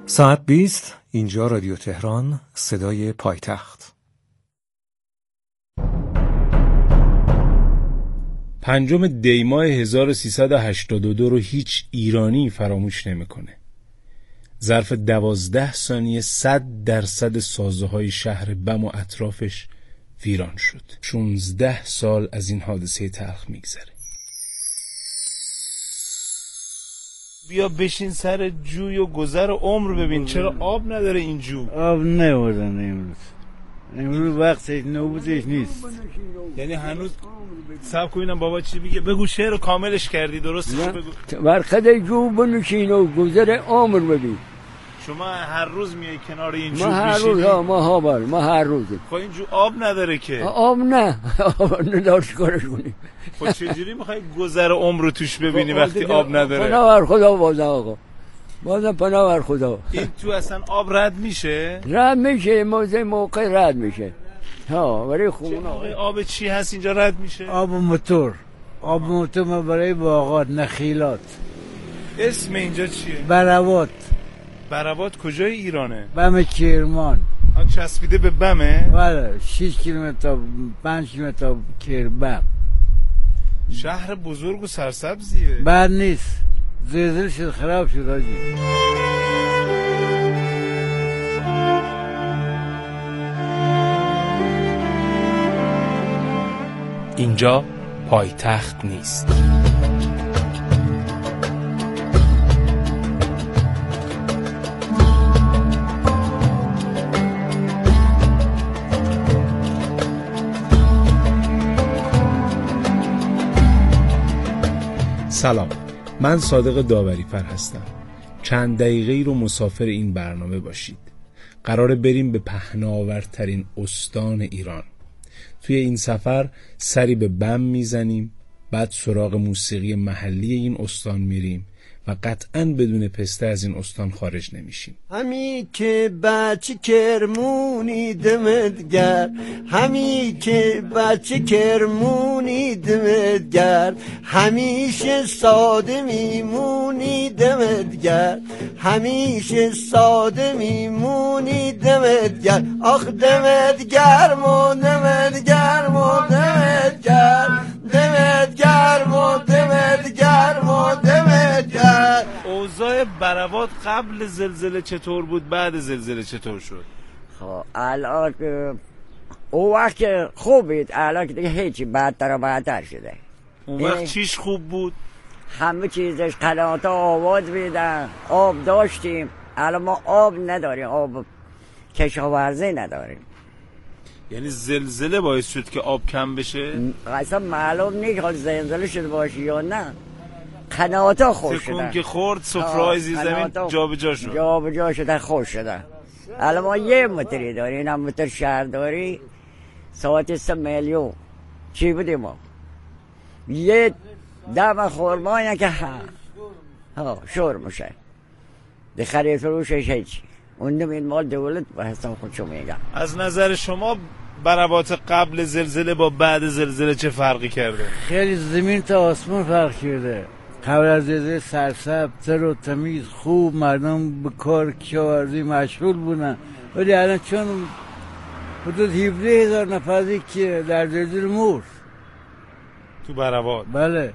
ساعت 20 اینجا رادیو تهران، صدای پایتخت. 5 دی ماه 1382 رو هیچ ایرانی فراموش نمیکنه. ظرف 12 ثانیه 100% سازه‌های شهر بم و اطرافش ویران شد. 16 سال از این حادثه تلخ میگذره. بیا بشین سر جوی و گذر عمر ببین چرا آب نداره این جو. آب نمیدن امروز وقتش نوبتش نیست. یعنی هنوز صبر کنینم بابا چی میگه. بگو شعر رو کاملش کردی درستش بگو. برخد جو بنشین و گذر عمر ببین. شما هر روز میای کنار این جو ما هر روز ما هر روز. خب این جو آب نداره که. آب نه. آب نداشت کارش کنیم. خب چجوری میخوای گذر عمر رو توش ببینی وقتی آب نداره؟ پناه بر خدا بازم آقا. بازم پناه بر خدا. این تو اصلا آب رد میشه؟ رد میشه موقع رد میشه. ها ولی خونه آب چی هست اینجا رد میشه؟ آب موتور ما برای باغات نخیلات. اسم اینجا چیه؟ بروات کجای ایرانه؟ بم کرمان. آن چسبیده به بمه؟ بله 6 کیلومتر تا 5 کیلومتر تا کربم. شهر بزرگ و سرسبزیه. بد نیست. زلزله شد خراب شد آجی. اینجا پایتخت نیست. سلام، من صادق داوری‌فر هستم. چند دقیقه‌ای رو مسافر این برنامه باشید. قراره بریم به پهناورترین استان ایران. توی این سفر سری به بم میزنیم، بعد سراغ موسیقی محلی این استان میریم و قطعاً بدون پسته از این استان خارج نمیشیم. همی که بچه کرمونی دمدگر، همی که بچه کرمونی دمدگر، همیشه ساده میمونی دمدگر، همیشه ساده میمونی دمدگر. آخ دمدگر مو دمدگر مو دمدگر، دمدگر مو دمدگر مو دمدگر. اوضاع بروات قبل زلزله چطور بود؟ بعد زلزله چطور شد؟ خب الان اون وقت خوب بود، الان که دیگه هیچی بدتر و بدتر شده. اون وقت چیش خوب بود؟ همه چیزش قناتا آواز میدن، آب داشتیم. الان ما آب نداریم، آب کشاورزی نداریم. یعنی زلزله باعث شد که آب کم بشه؟ اصلا معلوم نیست حال زلزله شده باشه یا نه. قناتا خوش شدن. تکون که خورد سفره‌های زیر زمین جابجا شد. جابجا شدن، خوش شدن. الان ما یه متری داریم، اینم متر شهرداری ساعت 3 میلیون. چی بودیم ما؟ یه دم خورمایی که شور میشه. ده خرید فروشش هیچی. اون این مال دولت به حساب خودشو میگم. از نظر شما بروات قبل زلزله با بعد زلزله چه فرقی کرده؟ خیلی زمین تا آسمان فرق کرده. قبل از زلزله سرسبزتر و تمیز خوب مردم به کار کشاورزی مشغول بودن، ولی الان چون حدود 17,000 نفری که در زلزله مرد تو بروات. بله.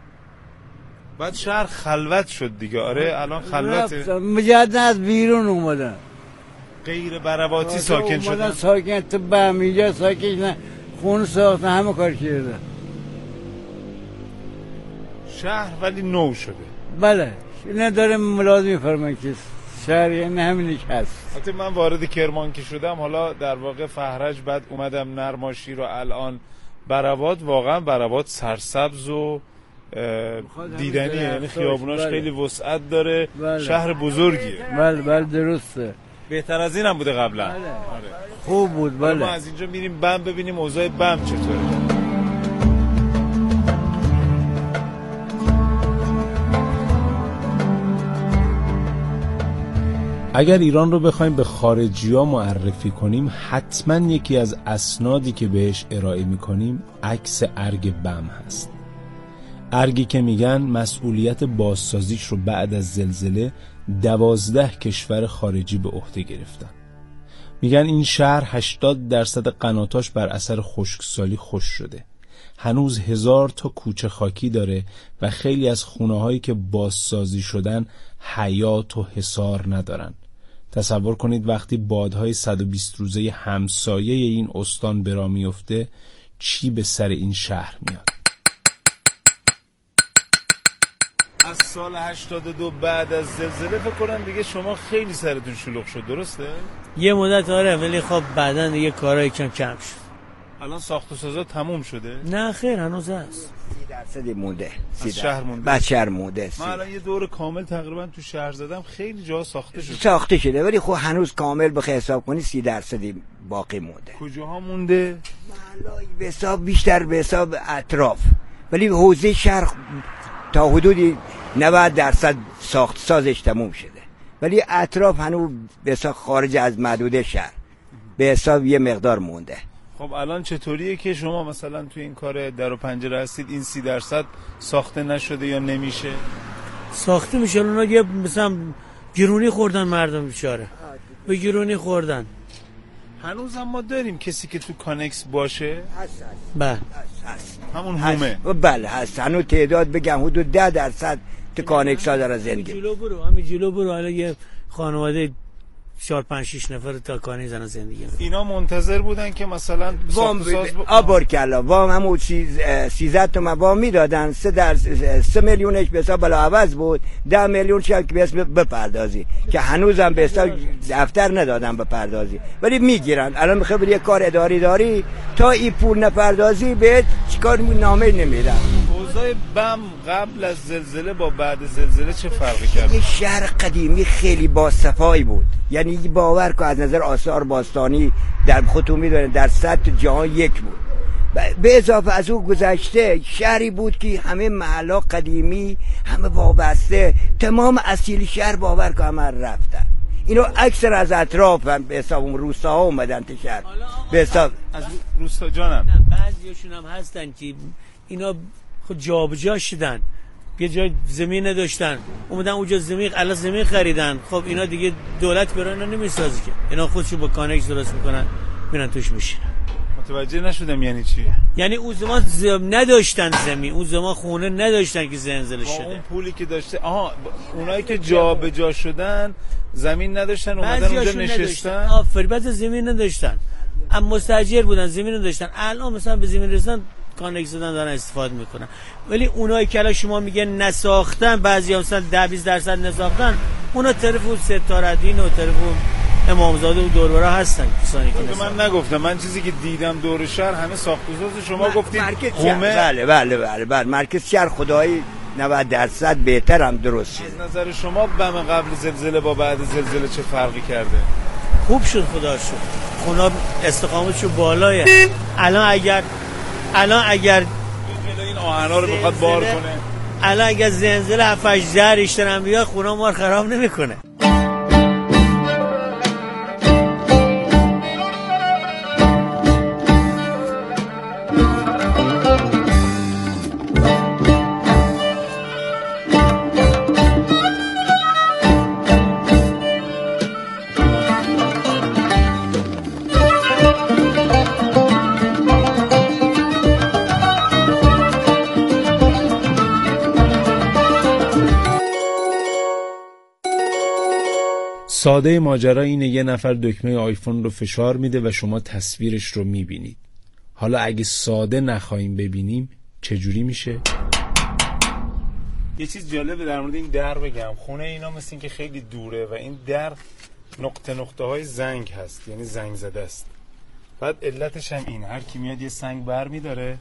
بعد شهر خلوت شد دیگه. آره الان خلوته. مجدد از بیرون اومدن، غیر برواتی ساکن شدن. ساکن تو بم اینجا ساکن نه، خون ساختن، همه کار کردن. شهر ولی نو شده. بله نداره ملازم فرمان که شهر یعنی همینش هست. حتی من وارد کرمان که شدم، حالا در واقع فهرج، بعد اومدم نرماشیر و الان بروات، واقعا بروات سرسبز و دیدنیه. یعنی خیابوناش خیلی وسعت داره. بله. شهر بزرگیه. بله درسته. بهتر از این هم بوده قبلا. بله. خوب بود. بله. ما از اینجا میریم بم ببینیم اوضاع بم چطوره. اگر ایران رو بخوایم به خارجی‌ها معرفی کنیم، حتما یکی از اسنادی که بهش ارائه می‌کنیم عکس ارگ بم هست. ارگی که میگن مسئولیت بازسازیش رو بعد از زلزله 12 کشور خارجی به عهده گرفتن. میگن این شهر 80% قناتاش بر اثر خشکسالی خشک شده. هنوز 1000 تا کوچه خاکی داره و خیلی از خونه‌هایی که بازسازی شدن حیاط و حصار ندارن. تصور کنید وقتی بادهای 120 روزه همسایه این استان برا میفته چی به سر این شهر میاد. از سال 82 بعد از زلزله فکر کنم دیگه شما خیلی سرتون شلوغ شد، درسته؟ یه مدت آره، ولی خب بعدن دیگه کارهای کم شد. الان ساخت و سازا تموم شده؟ نه خیر، هنوز هست. 30% مونده. از شهر مونده. بعد شهر مونده. من الان یه دور کامل تقریبا تو شهر زدم، خیلی جا ساخته شده ولی خب هنوز کامل بخوای حساب کنی 30% باقی مونده. کجاها مونده؟ محله‌ای به حساب بیشتر به حساب اطراف، ولی حوزه شهر تا حدودی 90% ساخت سازش تموم شده، ولی اطراف هنوز به حساب خارج از محدوده شهر به حساب یه مقدار مونده. خب الان چطوریه که شما مثلا تو این کار در و پنجره هستید این 30% ساخته نشده یا نمیشه؟ ساخته میشه، اونا یه مثلا گرونی خوردن مردم بیچاره، به گرونی خوردن. هنوز هم ما داریم کسی که تو کانکس باشه؟ بله هست. همون هومه؟ بله هست. هنوز تعداد بگم حدود 10% تو کانکس ها داره زندگی. همین جلو برو حالا یه خانواده 4-5-6 نفر تا کانی زن زندگی. اینا منتظر بودن که مثلا وام آبارکلا وام همون 13 تومن وام میدادن، 3 میلیونش به حساب بلا عوض بود، 10 میلیون چه که بپردازی، که هنوزم به حساب دفتر ندادن بپردازی، ولی میگیرن. الان میخوای بری کار اداری داری تا این پول نپردازی بهت چیکار نامه نمیدن. اوضاع بم قبل از زلزله با بعد زلزله چه فرقی کرد؟ یه شهر قدیمی خیلی باصفایی بود، یعنی باور کن از نظر آثار باستانی در خودتون میدونید در سطح جهان یک بود. به اضافه از او گذشته شهری بود که همه محلا قدیمی، همه وابسته، تمام اصیل شهر باور کن همه رفتن. اینو اکثر از اطراف هم به حساب روستاها اومدن تو شهر. به حساب از روستا جانم بعضیاشون هم هستن که اینا خود جابجا شدن، یه جای زمین نداشتن اومدن اونجا زمین خریدن. خب اینا دیگه دولت برای اینا نمیسازه که، اینا خودشو با کانکس درست میکنن میرن توش میشینن. متوجه نشدم یعنی چی؟ یعنی اون زمان نداشتن زمین، اون زمان خونه نداشتن که زلزله شده. اون پولی که داشته اونایی که جابجا شدن زمین نداشتن اومدن اونجا نشستن. آفرین، بعد زمین نداشتن، اما مستاجر بودن زمین نداشتن. الان مثلا به زمین رسیدن کانکس دارن استفاده میکنن. ولی اونایی که الان شما میگه نساختن، بعضیا مثلا 10-20% نساختن، اونا طرف اون ستارالدین و طرف اون امامزاده و دوربرا هستن کسانی که نساختن. من نگفتم، من چیزی که دیدم دور شهر همه ساخت و ساز. شما گفتید بله مرکز شهر خدایی 90% بهتر هم درست شد. از نظر شما بم قبل زلزله با بعد زلزله چه فرقی کرده؟ خوب شد، خدا شد. خونا استقامتشو بالایه. الان اگر این آهنا رو بخواد بار کنه، الان اگر زلزله 7-8 ریشتر هم بیاد خونا ما رو خراب نمیکنه. ساده ماجرا اینه یه نفر دکمه آیفون رو فشار میده و شما تصویرش رو میبینید. حالا اگه ساده نخواهیم ببینیم چجوری میشه؟ یه چیز جالبه در مورد این در بگم. خونه اینا مثل این که خیلی دوره و این در نقطه های زنگ هست، یعنی زنگ زده است. بعد علتش هم این، هر کی میاد یه سنگ بر میداره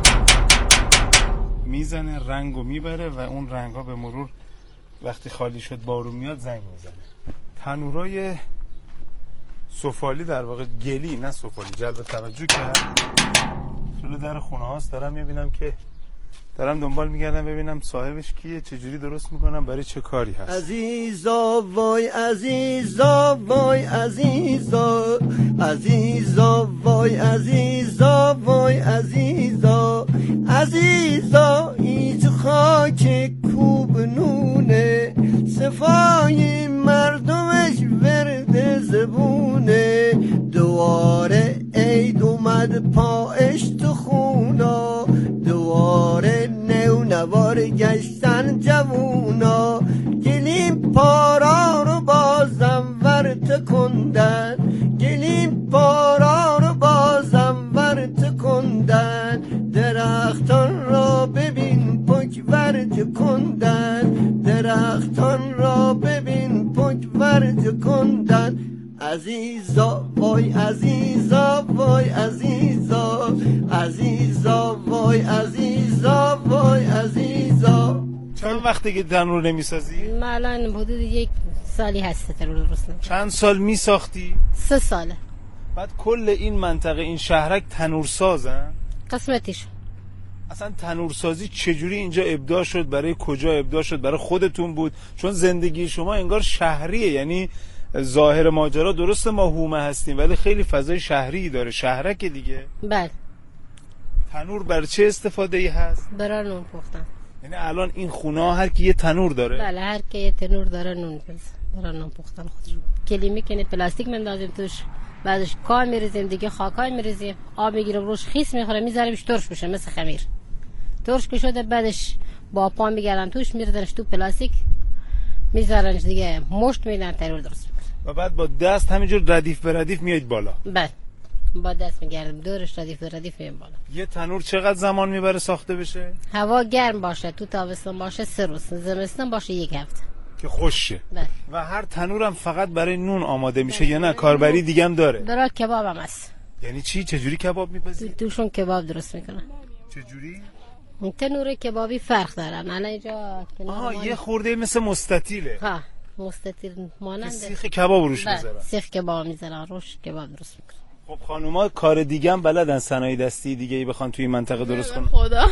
میزنه، رنگو میبره و اون رنگا به مرور وقتی خالی شد بارون میاد زنگ میزنه. تنورای سفالی در واقع گلی، نه سفالی، جلب توجه کرد. جلو در خونه هاست دارم میبینم که دارم دنبال میگردم ببینم صاحبش کیه، چجوری درست میکنم، برای چه کاری هست. عزیزا وای عزیزا وای عزیزا عزیزا وای عزیزا وای عزیزا عزیزا ایج خاک کوب نونه صفای مردمش ورد زبونه دواره عید اومد پاش تو خونا دواره نونوار گشتن جوونا گلیم پارا رو بازم ورت کندن گلیم پارا رو بازم ورت کندن درختان را ببین پک ورد کندن درختان را ببین پک ورد کندن عزیزا وای عزیزا وای عزیزا عزیزا وای عزیزا وای عزیزا. چند وقته که تنور نمیسازی؟ من الان حدود 1 سالی هست تنور درست نمی‌کنم. چند سال میساختی؟ 3 ساله. بعد کل این منطقه این شهرک تنور سازن؟ قسمتیش. اصلا تنورسازی چجوری اینجا ابداع شد؟ برای کجا ابداع شد؟ برای خودتون بود؟ چون زندگی شما انگار شهریه، یعنی ظاهر ماجرا درسته ما هومه هستیم ولی خیلی فضای شهری داره، شهرک دیگه. بله. تنور برای چه استفاده ای هست؟ برای نون پختن. یعنی الان این خونه هر کی یه تنور داره؟ بله هر کی یه تنور داره نون برای نون پختن خودش. کلیمی کنه پلاستیک میندازیم توش، بعدش کاه میریزیم دیگه، خاکای میریزیم، آب میگیریم روش خیس میخوره میذاریمش ترش بشه مثل خمیر. ترش که شده بعدش با پا میگردن توش میریزنش تو پلاستیک میذارنش دیگه مشت میدن تنور درست میکنه. و بعد با دست همینجور ردیف به ردیف میاد بالا. بله. با دست میگردیم دورش ردیف به ردیف میاد بالا. یه تنور چقدر زمان میبره ساخته بشه؟ هوا گرم باشه، تو تابستان باشه 3 روز، زمستان باشه 1 هفته. که خوشه. بله. و هر تنورم فقط برای نون آماده میشه یا نه کاربری دیگه هم داره؟ برای کباب هم هست. یعنی چی؟ چجوری کباب میپزی؟ توشون کباب درست میکنن. چجوری؟ تنور کبابی فرق دارن. الان اینجا یه خورده مثل مستطیله. ها مستطیل مانند سیخ کباب روش میذارن. سیخ کباب میذارن روش کباب درست میکنن. خب خانوما کار دیگه هم بلدن، صنایع دستی دیگه ای بخوان توی منطقه درست کنن؟ خدا.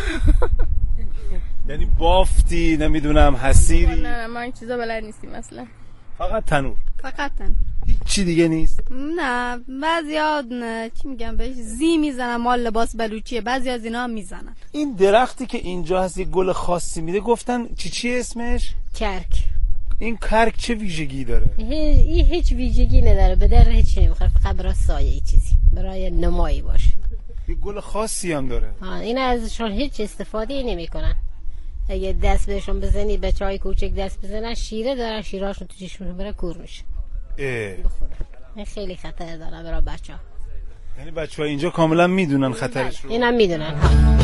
یعنی بافتی، نمیدونم حسیری؟ نه من چیزا بلد نیستیم اصلا. فقط تنور. فقط تنور. هیچ چی دیگه نیست؟ نه بعضیا چی میگم بهش زی میزنن، مال لباس بلوچیه، بعضی از اینا هم میزنن. این درختی که اینجا هست یه گل خاصی میده، گفتن چی اسمش؟ کرک. این کرک چه ویژگی داره؟ این هیچ ویژگی نداره، به در هیچ نمیخوره، فقط برای سایه چیزی، برای نمایی باشه. یه گل خاصی هم داره. این ازشون هیچ استفاده نمیکنن. اگه دست بهشون بزنی، بچهای کوچک دست بزنن، شیره دارن، شیرهاشون تو چشمشون بره کور میشه. بخوره. این خیلی خطر داره برای بچه‌ها. یعنی بچه‌ها اینجا کاملا میدونن خطرش رو؟ اینا میدونن.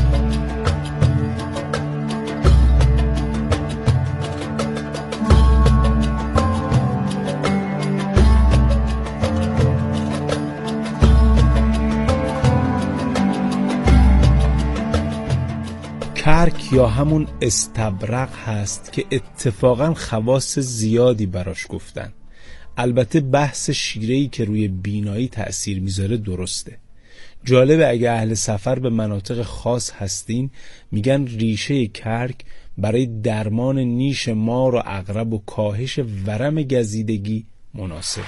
کرک یا همون استبرق هست که اتفاقا خواص زیادی براش گفتن. البته بحث شیره‌ای که روی بینایی تأثیر میذاره درسته. جالبه اگه اهل سفر به مناطق خاص هستین میگن ریشه کرک برای درمان نیش مار و عقرب و کاهش ورم گزیدگی مناسبه.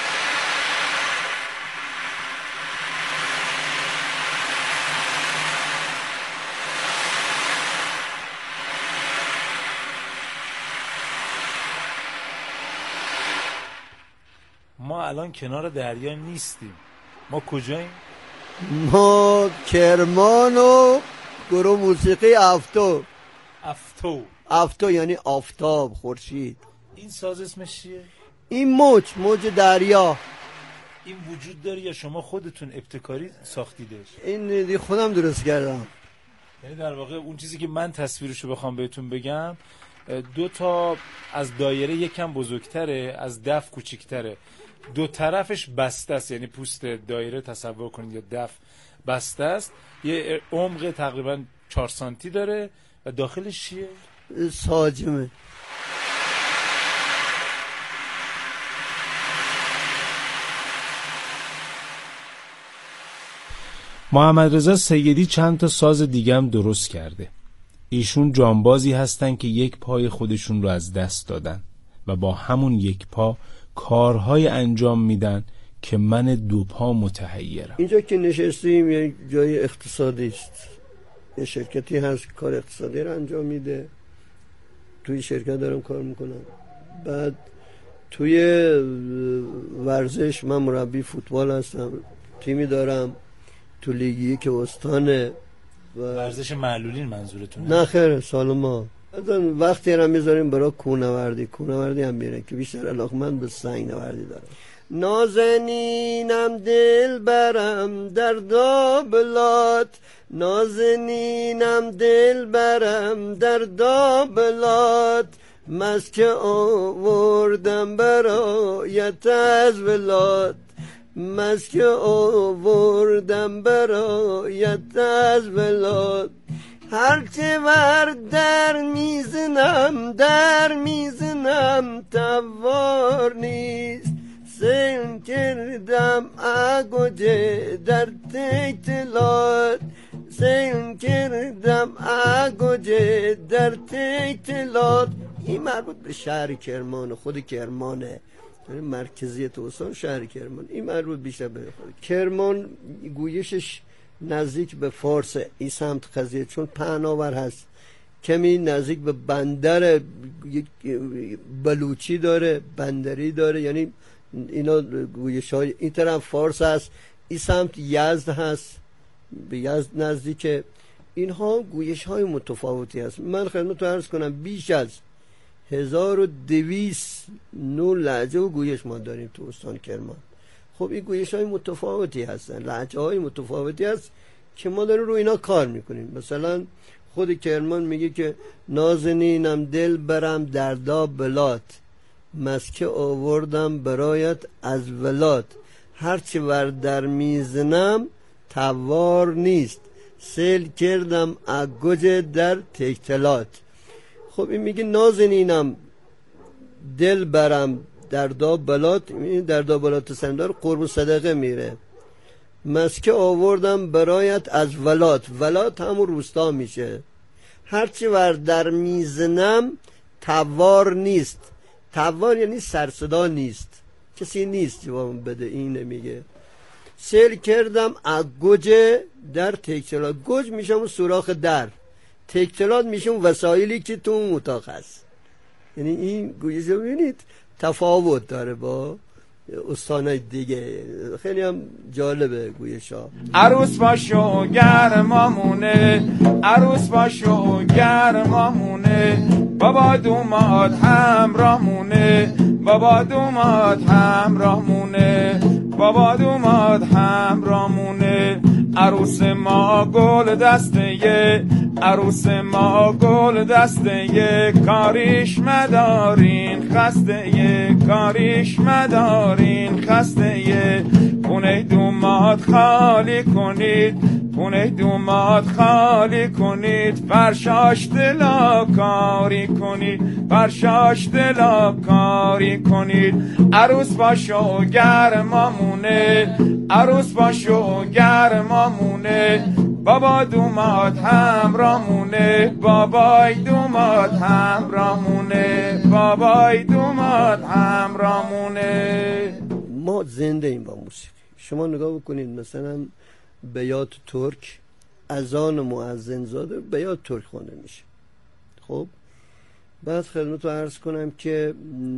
ما الان کنار دریا نیستیم. ما کجاییم؟ ما کرمان و گروه موسیقی افتو. افتو یعنی آفتاب، خورشید. این ساز اسمش چیه؟ این موج دریا. این وجود داره یا شما خودتون ابتکاری ساختیدش؟ این خودم درست کردم. یعنی در واقع اون چیزی که من تصویرشو بخوام بهتون بگم، 2 تا از دایره یکم بزرگتره، از دف کوچیکتره، 2 طرفش بسته است، یعنی پوست دایره تصور کنید یا دف بسته است، یه عمق تقریبا 4 سانتی داره و داخلش چیه؟ ساجمه. محمد رضا سیدی چند تا ساز دیگه هم درست کرده. ایشون جانبازی هستن که یک پای خودشون رو از دست دادن و با همون یک پا کارهای انجام میدن که من دو پا متحیرم. اینجا که نشستیم یه جای اقتصادی است، یه شرکتی هست کار اقتصادی رو انجام میده، توی شرکت دارم کار میکنم. بعد توی ورزش من مربی فوتبال هستم، تیمی دارم تو لیگی که استانه. ورزش معلولین منظورتونه؟ نه خیر، سالما وقتی هم میذاریم برای کوهنوردی هم میره که بیشتر علاقمند به سنگ نوردی دارم. نازنینم دل برم در دابلات، نازنینم دل برم در دابلات، مسکه آوردم برایت از ولات، مسکه آوردم برایت از ولات. هرچه ور در میزنم توار نیست، سیل کردم اگوجه در تیتلات، سیل کردم اگوجه در تیتلات. این مربوط به شهر کرمان، خود کرمانه، مرکزیت استان شهر کرمان. این مربوط بیشتر به خود کرمان. گویشش نزدیک به فارس این سمت قضیه، چون پهناور هست، کمی نزدیک به بندر، بلوچی داره، بندری داره، یعنی اینا گویش های. این طرف فارس هست، این سمت یزد هست، به یزد نزدیک. اینها گویش های متفاوتی هست. من خدمت رو عرض کنم بیش از 1200 نوع لهجه و گویش ما داریم تو استان کرمان. خب این گویش های متفاوتی هستن، لهجه های متفاوتی هست که ما داریم رو اینا کار میکنیم. مثلا خود کرمان میگه که نازنینم دل برم در دابلات، مسکه آوردم برایت از ولات، هرچی ور در میزنم توار نیست، سیل کردم اگوج در تکتلات. خب این میگه نازنینم دل برم در دابلات، در دابلات سندار قرب صدقه میره. مسکه آوردم برایت از ولات، ولات همون روستا میشه. هرچی ور در میزنم توار نیست، توار یعنی سرصدا نیست، کسی نیست جواب بده. این میگه سیل کردم از گوج در تکتلات. گوج میشه اون سوراخ در، تکتلات میشه اون وسایلی که تو اون اتاق هست. یعنی این گویش رو ببینید تفاوت داره با استانای دیگه، خیلی هم جالبه گویش ها. عروس باشو گرمامونه، عروس باشو گرمامونه، بابا دومات همراهمونه، بابا دومات همراهمونه، بابا دومات همراهمونه. عروس ما گل دسته، عروس ما گل دسته، کاریش مدارین خسته، کاریش مدارین خسته. خونه دومات خالی کنید، خونه دومات خالی کنید، فرشاش دلا کاری کنید، فرشاش دلا کاری کنید. عروس باشو گرمامونه، عروس باشو گرمامونه، بابا دومات همراهمونه، بابای دومات همراهمونه، بابای دومات همراهمونه. ما زنده ایم با موسیقی. شما نگاه بکنید مثلا بیات ترک، اذان مؤذن زاده بیات ترک خوانده میشه. خب بعد خدمت رو عرض کنم که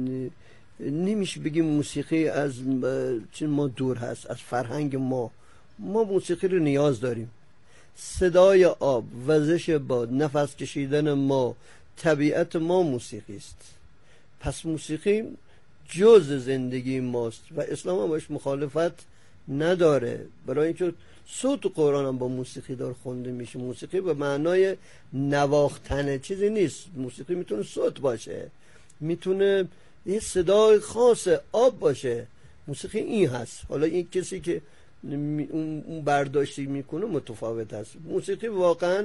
نمیشه بگیم موسیقی از ما دور هست، از فرهنگ ما موسیقی رو نیاز داریم. صدای آب، وزش باد، نفس کشیدن ما، طبیعت ما موسیقی است. پس موسیقی جز زندگی ماست و اسلام هم باش مخالفت نداره، برای اینکه صوت قرآن هم با موسیقی دار خونده میشه. موسیقی به معنای نواختن چیزی نیست. موسیقی میتونه صوت باشه، میتونه یه صدای خاص آب باشه. موسیقی این هست. حالا این کسی که اون برداشتی میکنه متفاوت هست. موسیقی واقعا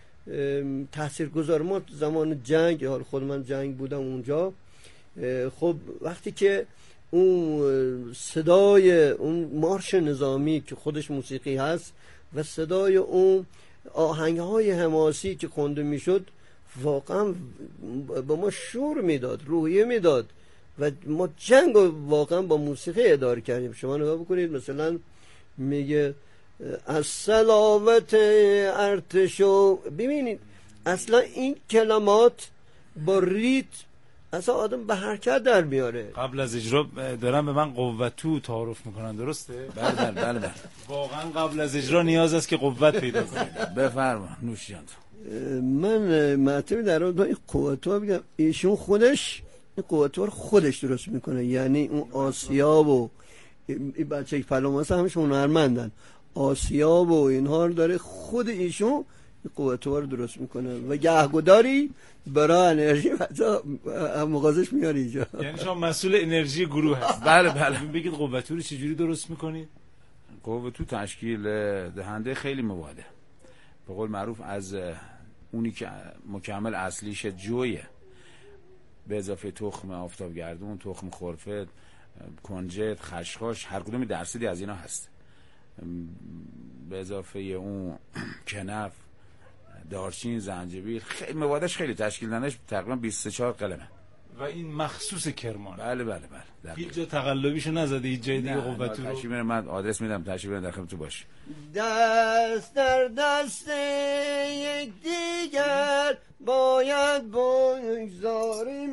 تاثیرگذار. ما زمان جنگ، حال خود من جنگ بودم اونجا، خب وقتی که اون صدای اون مارش نظامی که خودش موسیقی هست و صدای اون آهنگ‌های حماسی که خونده میشد، واقعا به ما شور میداد، روحیه میداد و ما جنگ واقعا با موسیقی اداره کردیم. شما نگاه بکنید مثلا میگه از صلاوت ارتشو، ببینید اصلا این کلمات با ریت اصلا آدم به حرکت در میاره. قبل از اجرا دارن به من قوتو تعارف میکنن، درسته؟ بله. واقعا قبل از اجرا نیاز است که قوت پیدا کنید. بفرما نوش جان. من معتبر در اون این قوتو بگم، ایشون خودش این قوتو رو خودش درست میکنه، یعنی اون آسیاب و این بچه پلوماس همشون هنرمندن، آسیاب و اینها رو داره خود ایشون قوتو رو درست میکنه و گهگداری برای انرژی مغازش میاره اینجا. یعنی شما مسئول انرژی گروه هست؟ بله. بگید قوتو رو چجوری درست میکنید؟ قوتو تشکیل دهنده خیلی مواده، به قول معروف از اونی که مکمل اصلیش جویه، به اضافه تخم آفتابگردون، تخم خرفه، کنجد، خشخاش، هر کدوم درصدی از اینا هست، به اضافه اون کنف، دارچین، زنجبیل، خیلی موادش خیلی، تشکیل دهندش تقریبا 24 قلمه و این مخصوص کرمان. بله. هیچ جا تقلبیشو نزده، هیچ جای دیگه قوتو رو؟ تشریف من آدرس میدم، تشریف در خدمتتون باش. دست در دست یک دیگر باید بگذاریم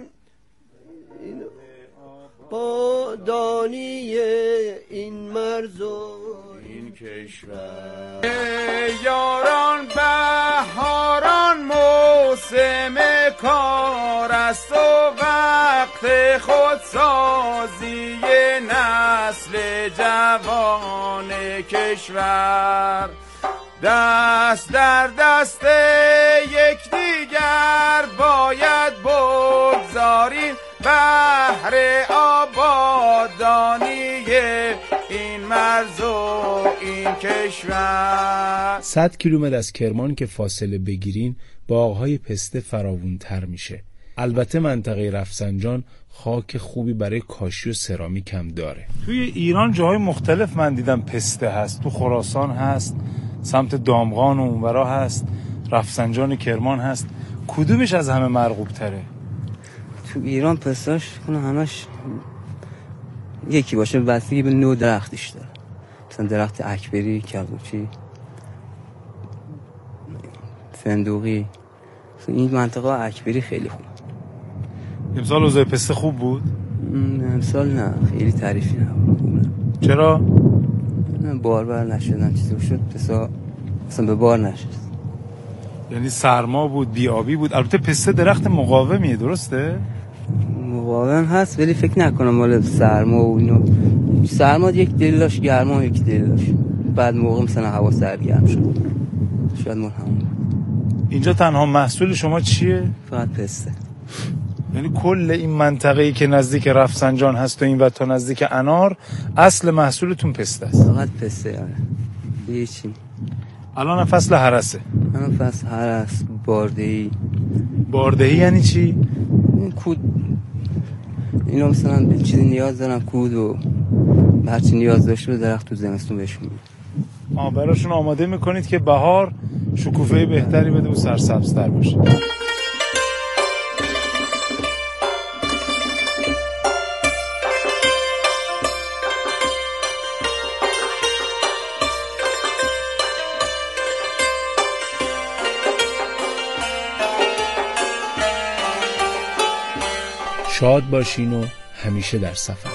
با دانی این مرز و این کشور. یاران بهاران موسم کار است و وقت خودسازی نسل جوان کشور. دست در دست یکدیگر باید بگذاریم بهر آبادانی این مرز و این کشور. 100 کیلومتر از کرمان که فاصله بگیرین باغ‌های پسته فراوون‌تر میشه. البته منطقه رفسنجان خاک خوبی برای کاشی و سرامیک هم داره. توی ایران جاهای مختلف من دیدم پسته هست، تو خراسان هست، سمت دامغان و اونورا هست، رفسنجان کرمان هست. کدومش از همه مرغوب تره؟ تو ایران پستاش کنه همش یکی باشه، بستگی به نوع درختش داره. مثلا درخت اکبری، کبوچی، فندوقی، این منطقه اکبری خیلی خوب. امسال اوضاع پسته خوب بود؟ امسال نه، خیلی تعریفی نبود. چرا؟ باربر نشدن، چیزی شد پسته اصلا به بار نشست. یعنی سرما بود، بیابی بود. البته پسته درخت مقاومیه، درسته؟ مقاوم هست ولی فکر نکنم مال سرما و اینو. سرما یک دلیلش گرما و یک دلیلش بعد موقع مثلا هوا سرگرم شد، شاید مال همون. اینجا تنها محصول شما چیه؟ فقط پسته. یعنی کل این منطقه‌ای که نزدیک رفسنجان هست و این و تا نزدیک انار اصل محصولتون پسته است؟ فقط پسته. آره دیگه چی؟ الان فصل هرسه. الان فصل هرس، باردهی. باردهی یعنی چی؟ کود. اینا مثلا به چیزی نیاز دارن، کود و هرچی نیاز داشته به درخت تو زمستون بهشون میدن. براشون آماده میکنید که بهار شکوفه بهتری بده و سرسبزتر باشه. شاد باشین و همیشه در سفر.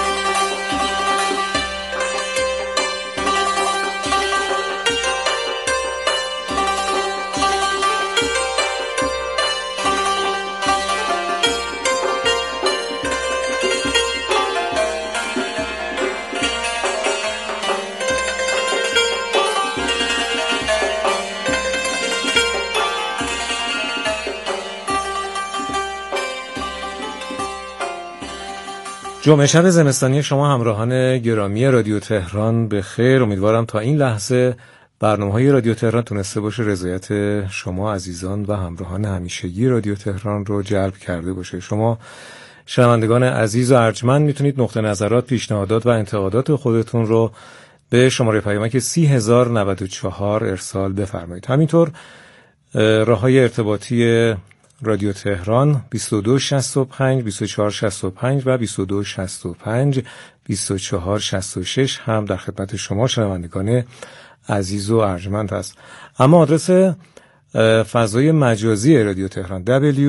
جمعه شب زمستانی شما همراهان گرامی رادیو تهران به خیر. امیدوارم تا این لحظه برنامه‌های رادیو تهران تونسته باشه رضایت شما عزیزان و همراهان همیشگی رادیو تهران رو جلب کرده باشه. شما شنوندگان عزیز و ارجمند میتونید نقطه نظرات، پیشنهادات و انتقادات خودتون رو به شماره پیامک 30094 ارسال بفرمایید. همینطور راه‌های ارتباطی رادیو تهران 2265 2465 و 2265 2466 هم در خدمت شما شنوندگان عزیز و ارجمند است. اما آدرس فضای مجازی رادیو تهران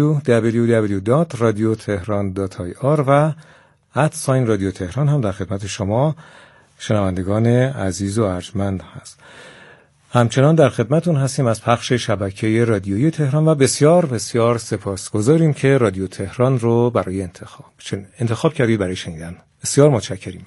www.radiotehran.ir و @رادیو تهران هم در خدمت شما شنوندگان عزیز و ارجمند هست. همچنان در خدمتون هستیم از پخش شبکه رادیویی تهران و بسیار بسیار سپاسگزاریم که رادیو تهران رو برای انتخاب کردید برای شنیدن. بسیار متشکریم.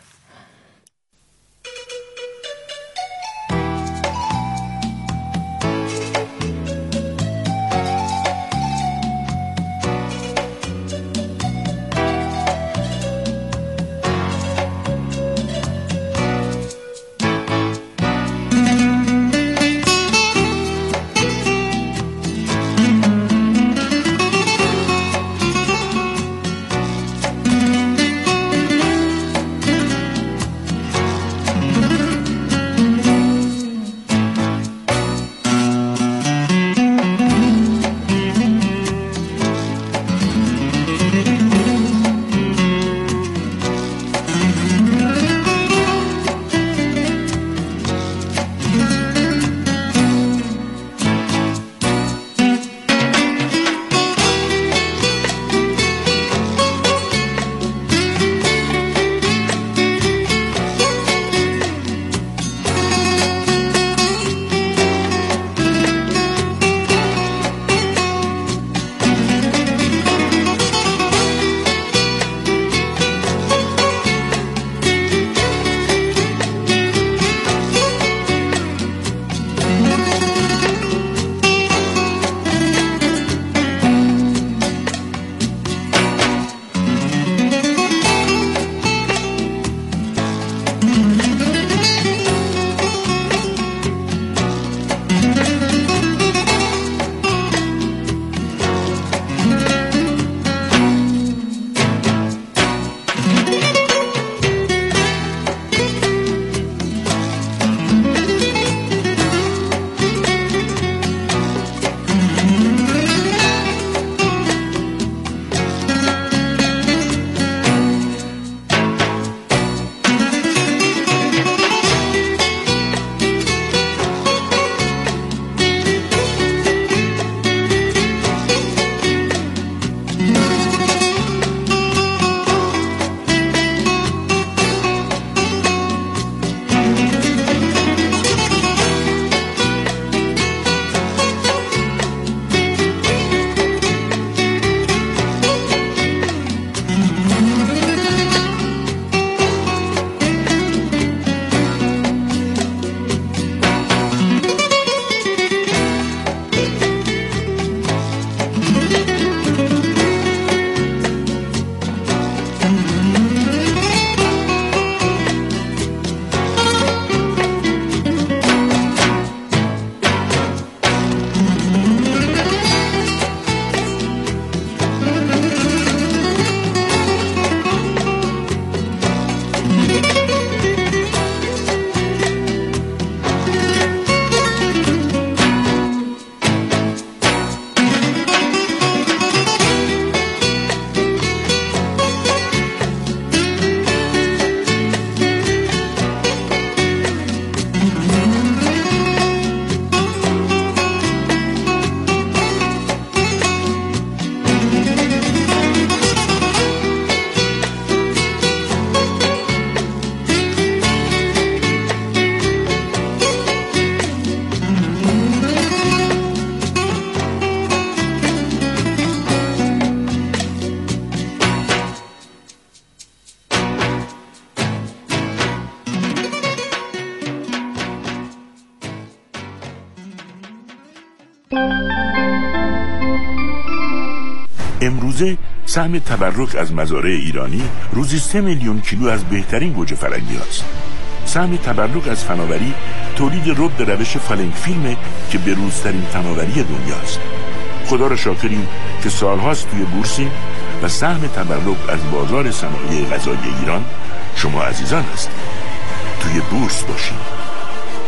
امروزه سهم تبرک از مزارع ایرانی روزی 3 میلیون کیلو از بهترین گوجه فرنگی هست. سهم تبرک از فناوری تولید رب روش فالنگ فیلمه که بروزترین فناوری دنیاست. خدا را شاکریم که سالهاست توی بورسیم و سهم تبرک از بازار صنایع غذایی ایران شما عزیزان هستید. توی بورس باشید.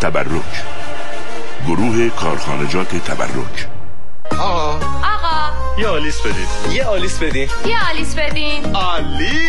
تبرک، گروه کارخانجات تبرک. آقا یه آلیس بدین. یه آلیس بدین. عالی.